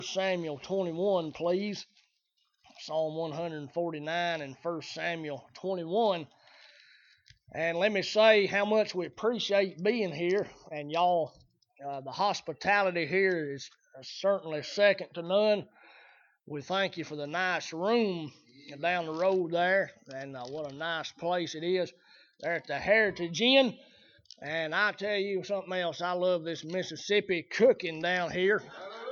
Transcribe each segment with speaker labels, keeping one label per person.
Speaker 1: Samuel 21, please. Psalm 149 and 1 Samuel 21. And let me say how much we appreciate being here. And y'all, the hospitality here is certainly second to none. We thank you for the nice room down the road there. And what a nice place it is there at the Heritage Inn. And I tell you something else, I love this Mississippi cooking down here.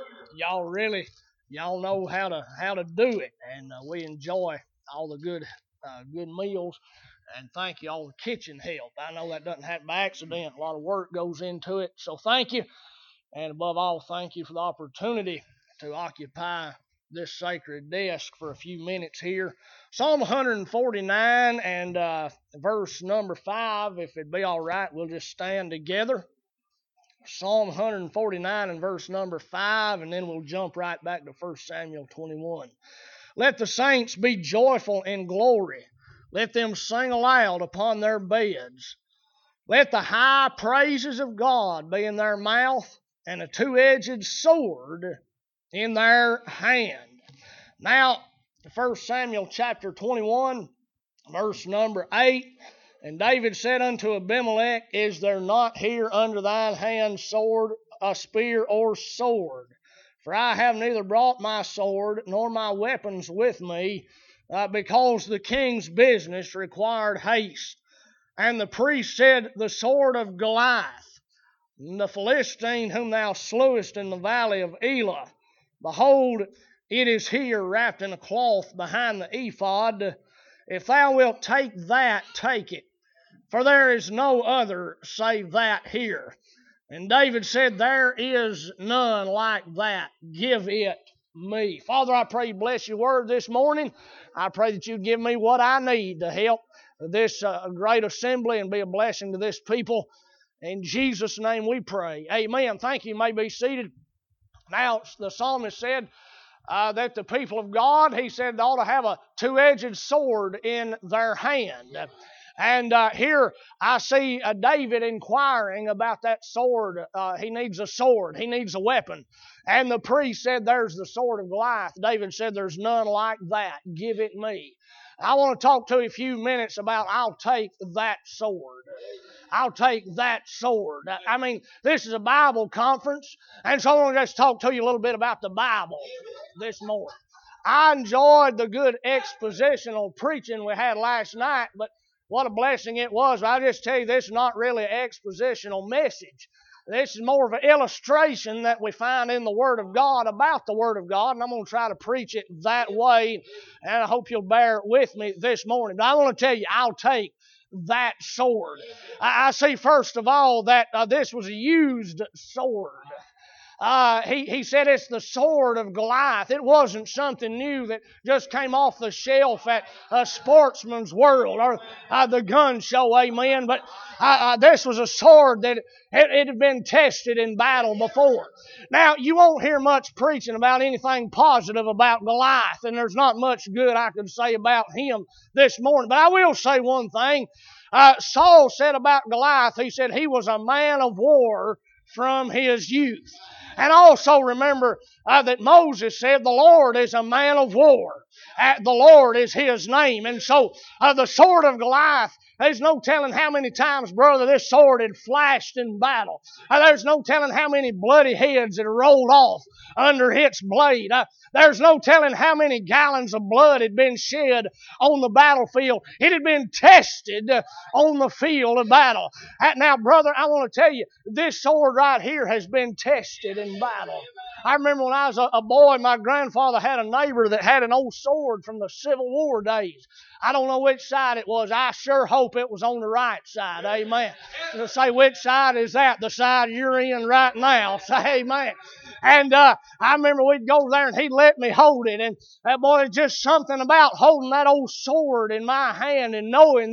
Speaker 1: Y'all know how to do it, and we enjoy all the good meals. And thank you all the kitchen help. I know that doesn't happen by accident. A lot of work goes into it, so thank you. And above all, thank you for the opportunity to occupy this sacred desk for a few minutes here. Psalm 149 and verse number 5, if it'd be all right, we'll just stand together. Psalm 149 and verse number 5, and then we'll jump right back to 1 Samuel 21. Let the saints be joyful in glory. Let them sing aloud upon their beds. Let the high praises of God be in their mouth, and a two-edged sword in their hand. Now, 1 Samuel chapter 21, verse number 8, and David said unto Abimelech, Is there not here under thine hand sword, a spear or sword? For I have neither brought my sword nor my weapons with me, because the king's business required haste. And the priest said, The sword of Goliath, the Philistine whom thou slewest in the valley of Elah. Behold, it is here wrapped in a cloth behind the ephod. If thou wilt take that, take it. For there is no other save that here. And David said, There is none like that. Give it me. Father, I pray you bless your word this morning. I pray that you give me what I need to help this great assembly and be a blessing to this people. In Jesus' name we pray. Amen. Thank you. You may be seated. Now, the psalmist said that the people of God, he said, they ought to have a two-edged sword in their hand. And here I see David inquiring about that sword. He needs a sword. He needs a weapon. And the priest said, There's the sword of Goliath. David said, There's none like that. Give it me. I want to talk to you a few minutes about I'll take that sword. I'll take that sword. I mean, this is a Bible conference, and so I want to just talk to you a little bit about the Bible this morning. I enjoyed the good expositional preaching we had last night, but what a blessing it was. I'll just tell you, this is not really an expositional message. This is more of an illustration that we find in the Word of God about the Word of God, and I'm going to try to preach it that way, and I hope you'll bear with me this morning. But I want to tell you, I'll take that sword. I see, first of all, that this was a used sword. He said it's the sword of Goliath. It wasn't something new that just came off the shelf at Sportsman's World or the gun show, amen. But this was a sword that it had been tested in battle before. Now, you won't hear much preaching about anything positive about Goliath, and there's not much good I could say about him this morning. But I will say one thing. Saul said about Goliath, he said he was a man of war from his youth. And also remember that Moses said the Lord is a man of war. The Lord is his name. And so the sword of Goliath, there's no telling how many times, brother, this sword had flashed in battle. There's no telling how many bloody heads had rolled off under its blade. There's no telling how many gallons of blood had been shed on the battlefield. It had been tested on the field of battle. Now, brother, I want to tell you, this sword right here has been tested in battle. I remember when I was a boy, my grandfather had a neighbor that had an old sword from the Civil War days. I don't know which side it was. I sure hope it was on the right side. Amen. To say, which side is that? The side you're in right now. Say amen. And I remember we'd go there and he'd let me hold it. And that boy, just something about holding that old sword in my hand and knowing that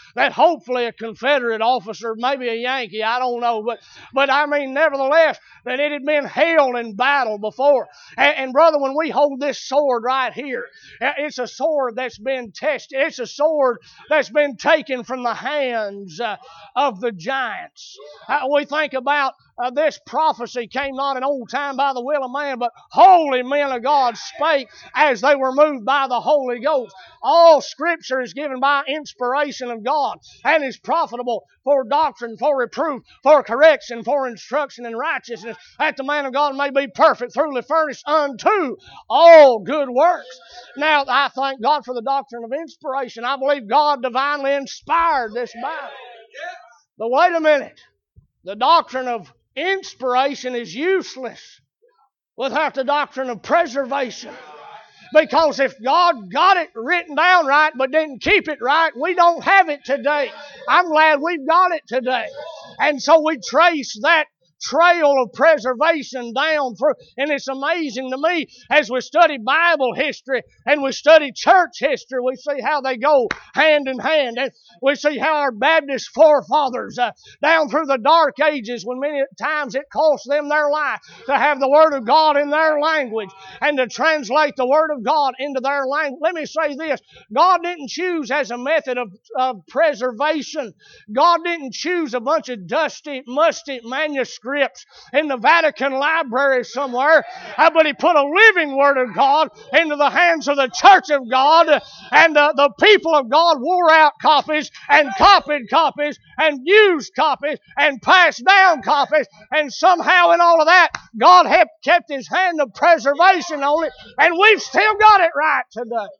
Speaker 1: that hopefully a Confederate officer, maybe a Yankee, I don't know, but I mean, nevertheless, that it had been held in battle before. And brother, when we hold this sword right here, it's a sword that's been tested. It's a sword that's been taken from the hands of the giants. We think about this prophecy came not in old time by the will of man, but holy men of God spake as they were moved by the Holy Ghost. All Scripture is given by inspiration of God and is profitable for doctrine, for reproof, for correction, for instruction in righteousness, that the man of God may be perfect, thoroughly furnished unto all good works. Now, I thank God for the doctrine of inspiration. I believe God divinely inspired this Bible. But wait a minute. The doctrine of inspiration is useless without the doctrine of preservation. Because if God got it written down right but didn't keep it right, we don't have it today. I'm glad we've got it today. And so we trace that trail of preservation down through. And it's amazing to me as we study Bible history and we study church history, we see how they go hand in hand. And we see how our Baptist forefathers down through the dark ages, when many times it cost them their life to have the Word of God in their language and to translate the Word of God into their language. Let me say this. God didn't choose as a method of preservation. God didn't choose a bunch of dusty, musty manuscripts in the Vatican Library somewhere, but He put a living Word of God into the hands of the Church of God, and the people of God wore out copies and copied copies and used copies and passed down copies, and somehow in all of that, God kept His hand of preservation on it, and we've still got it right today.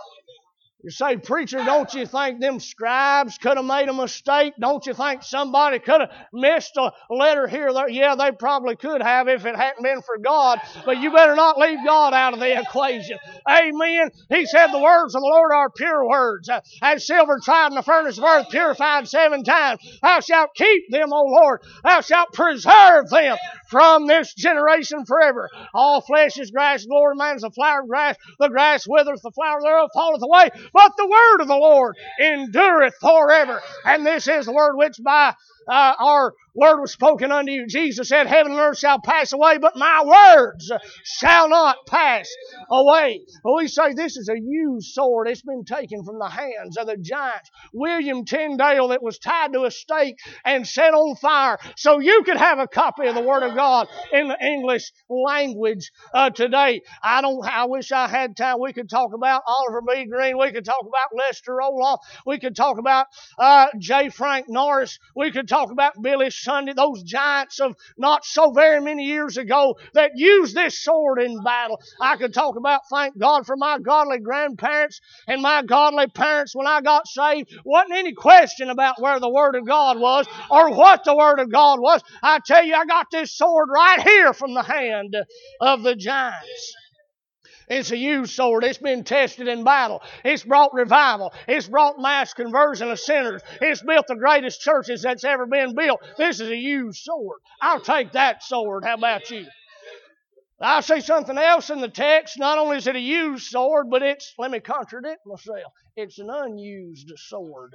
Speaker 1: You say, preacher, don't you think them scribes could have made a mistake? Don't you think somebody could have missed a letter here or there? Yeah, they probably could have if it hadn't been for God. But you better not leave God out of the equation. Amen. He said the words of the Lord are pure words. As silver tried in the furnace of earth, purified 7 times. Thou shalt keep them, O Lord. Thou shalt preserve them from this generation forever. All flesh is grass, glory man is a flower of grass. The grass withereth, the flower thereof falleth away. But the word of the Lord endureth forever. And this is the word which by our word was spoken unto you. Jesus said, heaven and earth shall pass away, but my words shall not pass away. Well, we say this is a used sword. It's been taken from the hands of the giants. William Tyndale, that was tied to a stake and set on fire so you could have a copy of the Word of God in the English language today. I wish I had time. We could talk about Oliver B. Green. We could talk about Lester Roloff. We could talk about J. Frank Norris. We could talk about Billy Sunday, those giants of not so very many years ago that used this sword in battle. I could talk about, thank God for my godly grandparents and my godly parents when I got saved. Wasn't any question about where the Word of God was or what the Word of God was. I tell you, I got this sword right here from the hand of the giants. It's a used sword. It's been tested in battle. It's brought revival. It's brought mass conversion of sinners. It's built the greatest churches that's ever been built. This is a used sword. I'll take that sword. How about you? I'll say something else in the text. Not only is it a used sword, but let me contradict myself, it's an unused sword.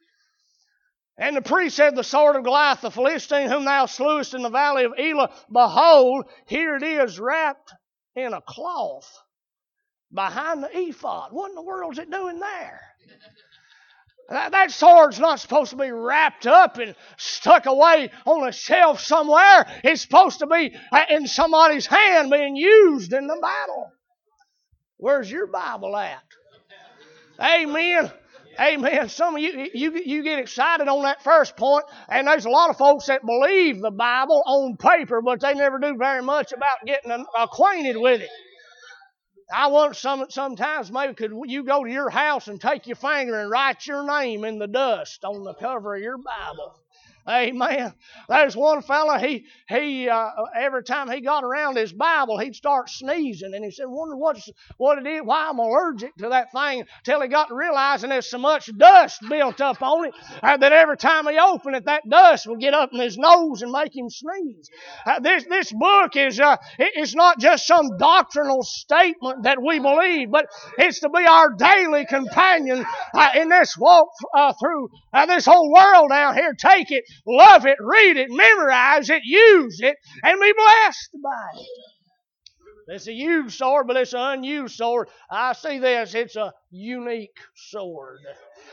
Speaker 1: And the priest said, the sword of Goliath, the Philistine, whom thou slewest in the valley of Elah, behold, here it is wrapped in a cloth behind the ephod. What in the world is it doing there? That sword's not supposed to be wrapped up and stuck away on a shelf somewhere. It's supposed to be in somebody's hand being used in the battle. Where's your Bible at? Amen. Amen. Some of you get excited on that first point, and there's a lot of folks that believe the Bible on paper, but they never do very much about getting acquainted with it. I want sometimes maybe could you go to your house and take your finger and write your name in the dust on the cover of your Bible. Amen. There's one fella, he every time he got around his Bible, he'd start sneezing. And he said, wonder what it is, why I'm allergic to that thing, till he got to realizing there's so much dust built up on it that every time he opened it, that dust would get up in his nose and make him sneeze. This book is it's not just some doctrinal statement that we believe, but it's to be our daily companion in this walk through this whole world down here. Take it, love it, read it, memorize it, use it, and be blessed by it. It's a used sword, but it's an unused sword. I see this. It's a unique sword.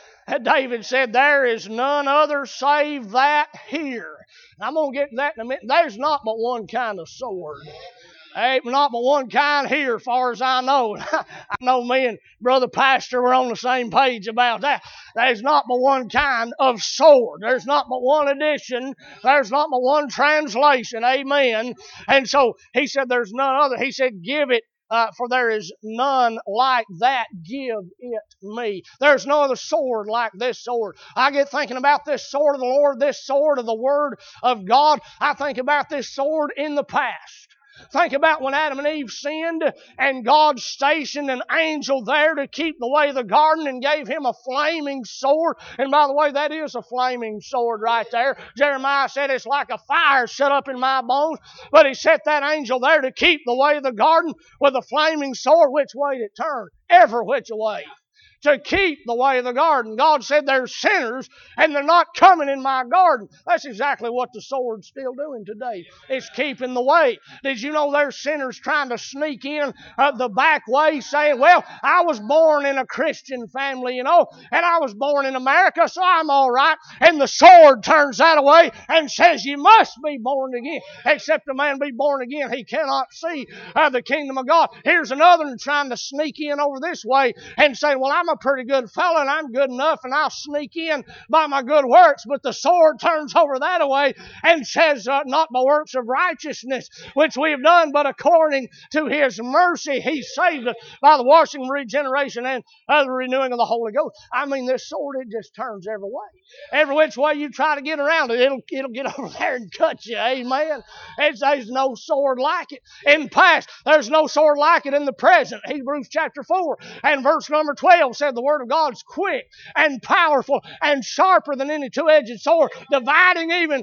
Speaker 1: David said, there is none other save that here. I'm going to get to that in a minute. There's not but one kind of sword. Ain't not but one kind here, as far as I know. I know me and Brother Pastor were on the same page about that. There's not but one kind of sword. There's not but one edition. There's not but one translation. Amen. And so he said there's none other. He said, give it. For there is none like that, give it me. There's no other sword like this sword. I get thinking about this sword of the Lord, this sword of the Word of God. I think about this sword in the past. Think about when Adam and Eve sinned and God stationed an angel there to keep the way of the garden and gave him a flaming sword. And by the way, that is a flaming sword right there. Jeremiah said it's like a fire shut up in my bones. But he set that angel there to keep the way of the garden with a flaming sword. Which way did it turn? Every which way. To keep the way of the garden. God said there's sinners and they're not coming in my garden. That's exactly what the sword's still doing today. It's keeping the way. Did you know there's sinners trying to sneak in the back way saying, well, I was born in a Christian family, and I was born in America, so I'm all right. And the sword turns that way and says you must be born again. Except a man be born again, he cannot see the kingdom of God. Here's another one trying to sneak in over this way and say, well, I'm a pretty good fellow and I'm good enough and I'll sneak in by my good works. But the sword turns over that way and says, not by works of righteousness which we have done, but according to His mercy He saved us by the washing and regeneration and the renewing of the Holy Ghost. I mean, this sword, it just turns every way. Every which way you try to get around it, it'll get over there and cut you. Amen. There's no sword like it in the past. There's no sword like it in the present. Hebrews chapter 4 and verse number 12 said the Word of God's quick and powerful and sharper than any two-edged sword, dividing even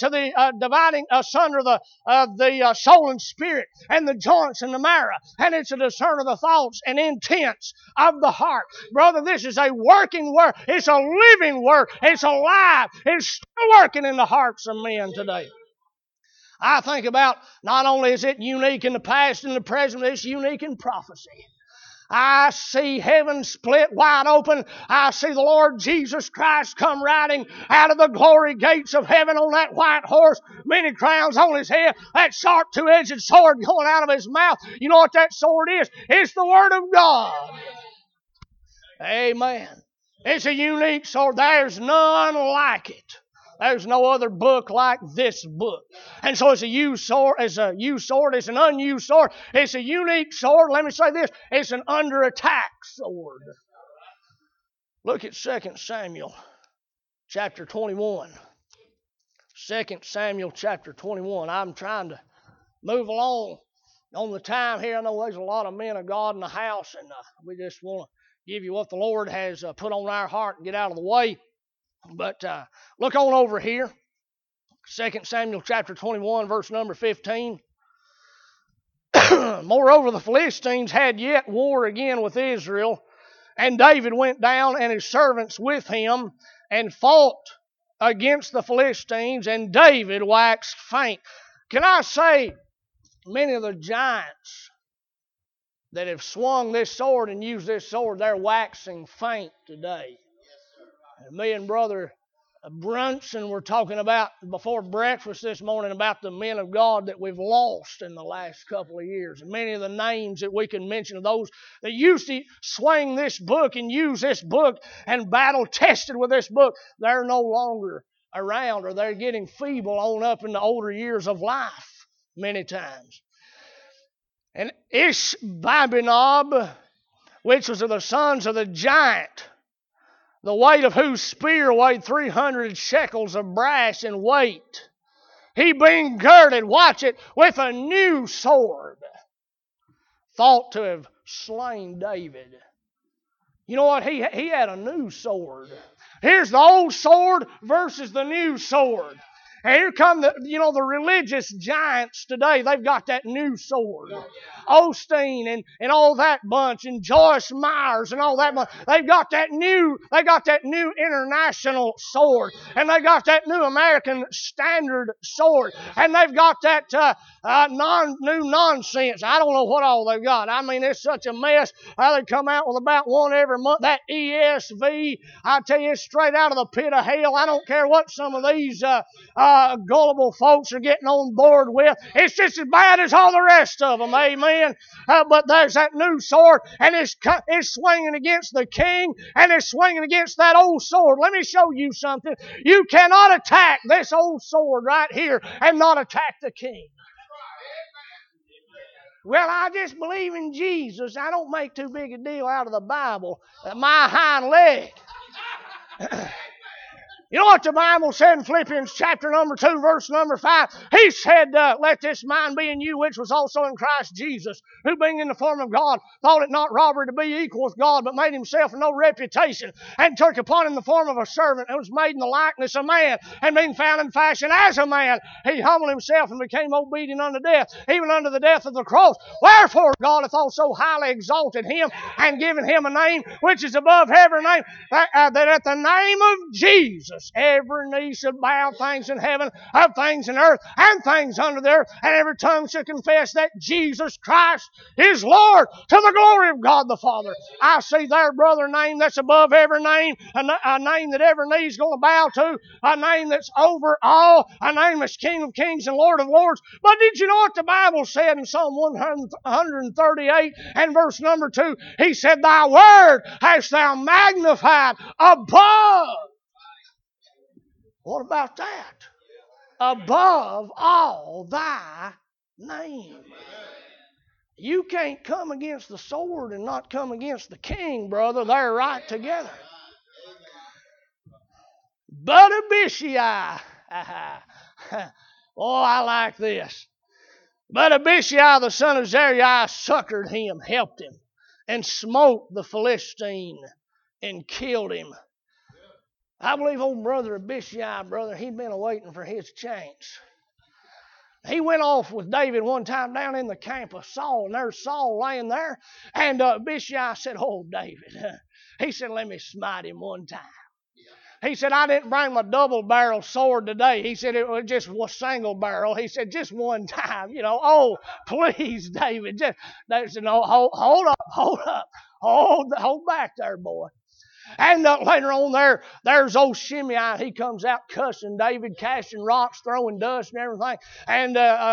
Speaker 1: dividing asunder the soul and spirit and the joints and the marrow, and it's a discerner of the thoughts and intents of the heart. Brother, this is a working word. It's a living word. It's alive. It's still working in the hearts of men today. I think about not only is it unique in the past and the present, it's unique in prophecy. I see heaven split wide open. I see the Lord Jesus Christ come riding out of the glory gates of heaven on that white horse, many crowns on his head, that sharp two-edged sword going out of his mouth. You know what that sword is? It's the Word of God. Amen. It's a unique sword. There's none like it. There's no other book like this book. And so it's a used sword, it's an unused sword, it's a unique sword. Let me say this, it's an under attack sword. Look at 2 Samuel chapter 21. 2 Samuel chapter 21. I'm trying to move along on the time here. I know there's a lot of men of God in the house, and we just want to give you what the Lord has put on our heart and get out of the way. But look on over here, 2 Samuel chapter 21, verse number 15. Moreover, the Philistines had yet war again with Israel, and David went down and his servants with him and fought against the Philistines, and David waxed faint. Can I say, many of the giants that have swung this sword and used this sword, they're waxing faint today. Me and Brother Brunson were talking about before breakfast this morning about the men of God that we've lost in the last couple of years. And many of the names that we can mention of those that used to swing this book and use this book and battle tested with this book, they're no longer around, or they're getting feeble on up in the older years of life many times. And Ishbi-benob, which was of the sons of the giant the weight of whose spear weighed 300 shekels of brass in weight. He being girded, watch it, with a new sword, thought to have slain David. You know what? He had a new sword. Here's the old sword versus the new sword. And here come the religious giants today. They've got that new sword. Osteen and all that bunch, and Joyce Myers and all that bunch. They got that new international sword, and they got that new American standard sword, and they've got that new nonsense. I don't know what all they've got. I mean, it's such a mess. They come out with about one every month. That ESV, I tell you, it's straight out of the pit of hell. I don't care what some of these gullible folks are getting on board with. It's just as bad as all the rest of them. Amen. But there's that new sword, and it's swinging against the king, and it's swinging against that old sword. Let me show you something. You cannot attack this old sword right here and not attack the king. Well, I just believe in Jesus. I don't make too big a deal out of the Bible. My hind leg. You know what the Bible said in Philippians chapter number 2, verse number 5? He said, let this mind be in you, which was also in Christ Jesus, who being in the form of God, thought it not robbery to be equal with God, but made himself of no reputation, and took upon him the form of a servant, and was made in the likeness of man, and being found in fashion as a man, he humbled himself and became obedient unto death, even unto the death of the cross. Wherefore God hath also highly exalted him, and given him a name which is above every name, that at the name of Jesus, every knee should bow, things in heaven, of things in earth, and things under the earth, and every tongue should confess that Jesus Christ is Lord, to the glory of God the Father. I see there, brother, a name that's above every name, a name that every knee's going to bow to, a name that's over all, a name that's King of kings and Lord of lords. But did you know what the Bible said in Psalm 138 and verse number 2? He said, thy word hast thou magnified above. What about that? Above all thy name. You can't come against the sword and not come against the king, brother. They're right together. But Abishai. Oh, I like this. But Abishai, the son of Zeruiah, succored him, helped him, and smote the Philistine and killed him. I believe old brother Abishai, brother, he'd been waiting for his chance. He went off with David one time down in the camp of Saul, and there's Saul laying there. And Abishai said, oh, David. He said, let me smite him one time. He said, I didn't bring my double-barrel sword today. He said, it was just a single barrel. He said, just one time. Oh, please, David. They said, no, hold up. Hold back there, boy. And later on there's old Shimei. He comes out cussing David, casting rocks, throwing dust and everything. And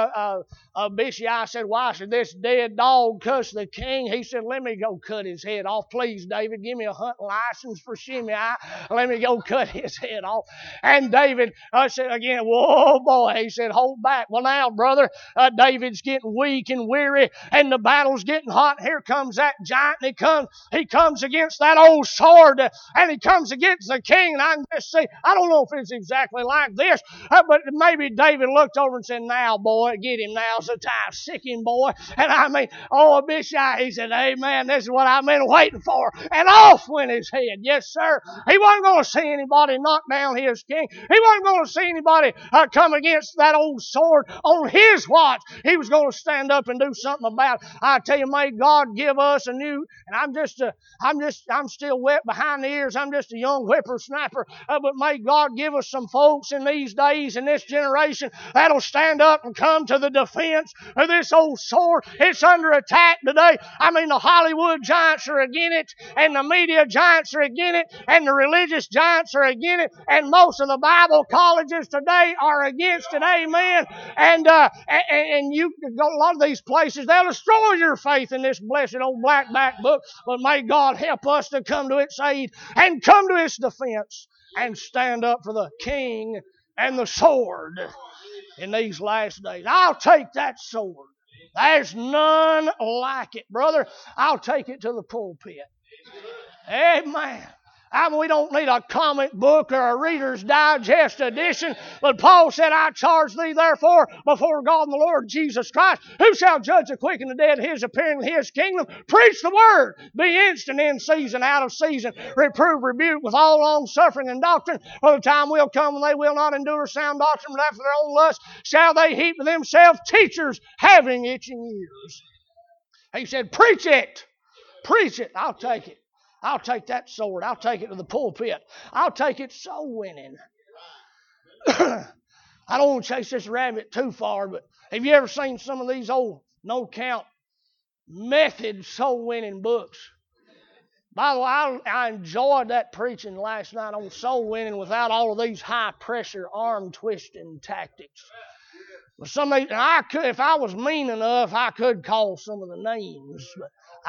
Speaker 1: Abishai said, why should this dead dog cuss the king? He said, let me go cut his head off. Please, David, give me a hunting license for Shimei. Let me go cut his head off. And David said again, whoa, boy. He said, hold back. Well, now, brother, David's getting weak and weary, and the battle's getting hot. Here comes that giant, and he comes against that old sword, and he comes against the king. And I can just see, I don't know if it's exactly like this, but maybe David looked over and said, now, boy, get him. Now's the time. Sick him, boy. And I mean, oh, Abishai, he said, amen, this is what I've been waiting for. And off went his head. Yes, sir. He wasn't going to see anybody knock down his king. He wasn't going to see anybody come against that old sword on his watch. He was going to stand up and do something about it. I tell you, may God give us a new, and I'm still wet behind the ears. I'm just a young whippersnapper. But may God give us some folks in these days, in this generation, that'll stand up and come to the defense of this old sword. It's under attack today. I mean, the Hollywood giants are against it, and the media giants are against it, and the religious giants are against it, and most of the Bible colleges today are against it. Amen. And you go a lot of these places, they'll destroy your faith in this blessed old black back book. But may God help us to come to its aid and come to its defense and stand up for the king and the sword in these last days. I'll take that sword. There's none like it, brother. I'll take it to the pulpit. Amen. We don't need a comic book or a Reader's Digest edition. But Paul said, I charge thee therefore before God and the Lord Jesus Christ, who shall judge the quick and the dead, his appearing in his kingdom. Preach the word. Be instant in season, out of season. Reprove, rebuke with all long suffering and doctrine. For the time will come when they will not endure sound doctrine, but after their own lust shall they heap to themselves teachers having itching ears. He said, preach it. Preach it. I'll take it. I'll take that sword. I'll take it to the pulpit. I'll take it soul winning. I don't want to chase this rabbit too far, but have you ever seen some of these old no-count method soul winning books? By the way, I enjoyed that preaching last night on soul winning without all of these high pressure arm twisting tactics. But some of these, I could, if I was mean enough, I could call some of the names, but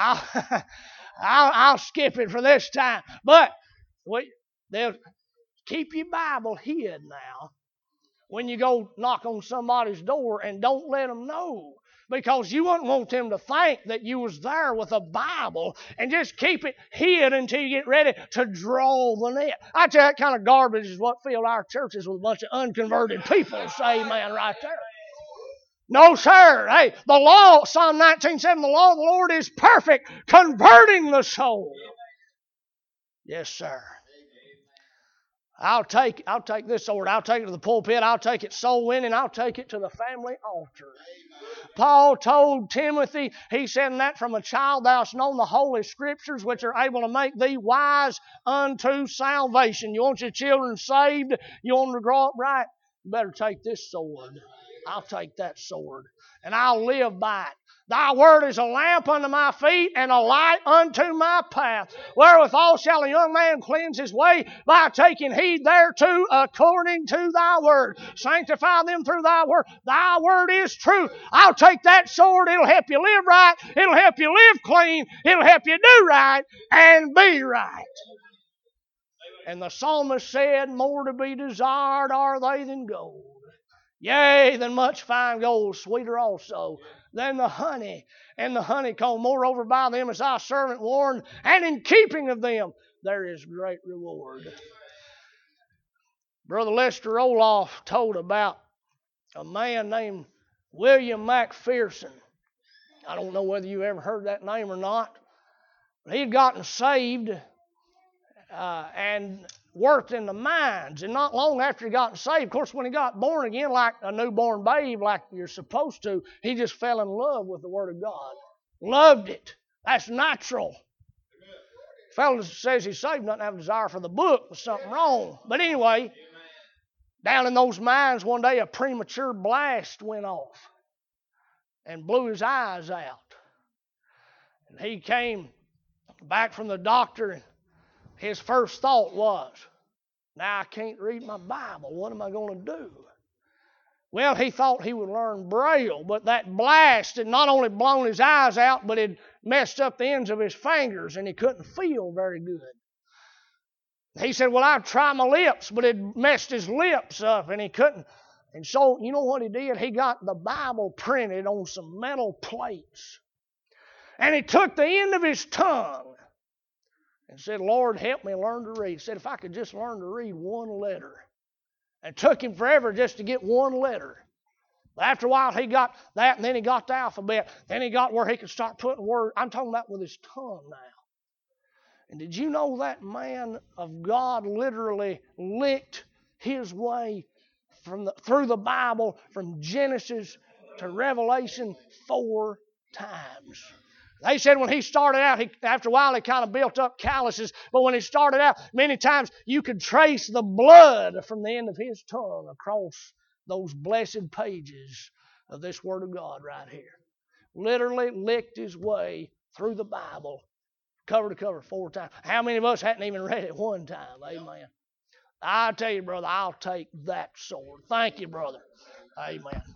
Speaker 1: I'll skip it for this time. But they'll keep your Bible hid now when you go knock on somebody's door, and don't let them know, because you wouldn't want them to think that you was there with a Bible, and just keep it hid until you get ready to draw the net. I tell you, that kind of garbage is what filled our churches with a bunch of unconverted people. Say amen right there. No, sir. Hey, the law, Psalm 19:7, the law of the Lord is perfect, converting the soul. Yes, sir. I'll take this sword. I'll take it to the pulpit. I'll take it soul winning. I'll take it to the family altar. Paul told Timothy, he said, that from a child thou hast known the holy scriptures, which are able to make thee wise unto salvation. You want your children saved? You want them to grow up right? You better take this sword. I'll take that sword, and I'll live by it. Thy word is a lamp unto my feet and a light unto my path. Wherewithal shall a young man cleanse his way? By taking heed thereto according to thy word. Sanctify them through thy word. Thy word is truth. I'll take that sword. It'll help you live right. It'll help you live clean. It'll help you do right and be right. And the psalmist said, more to be desired are they than gold. Yea, than much fine gold, sweeter also than the honey and the honeycomb. Moreover, by them is thy servant warned, and in keeping of them there is great reward. Brother Lester Roloff told about a man named William McPherson. I don't know whether you ever heard that name or not. But he'd gotten saved and worked in the mines, and not long after he got saved, of course, when he got born again like a newborn babe, like you're supposed to, he just fell in love with the Word of God. Loved it. That's natural. The fellow says he's saved, doesn't have a desire for the book, there's something wrong. But anyway, down in those mines one day, a premature blast went off and blew his eyes out. And he came back from the doctor, and his first thought was, now I can't read my Bible. What am I going to do? Well, he thought he would learn Braille, but that blast had not only blown his eyes out, but it messed up the ends of his fingers, and he couldn't feel very good. He said, well, I'd try my lips, but it messed his lips up, and he couldn't. And so, you know what he did? He got the Bible printed on some metal plates. And he took the end of his tongue and said, Lord, help me learn to read. He said, if I could just learn to read one letter. It took him forever just to get one letter. But after a while, he got that, and then he got the alphabet. Then he got where he could start putting words. I'm talking about with his tongue now. And did you know that man of God literally licked his way through the Bible from Genesis to Revelation 4 times? They said when he started out, after a while he kind of built up calluses, but when he started out, many times you could trace the blood from the end of his tongue across those blessed pages of this Word of God right here. Literally licked his way through the Bible, cover to cover 4 times. How many of us hadn't even read it one time? Amen. I tell you, brother, I'll take that sword. Thank you, brother. Amen.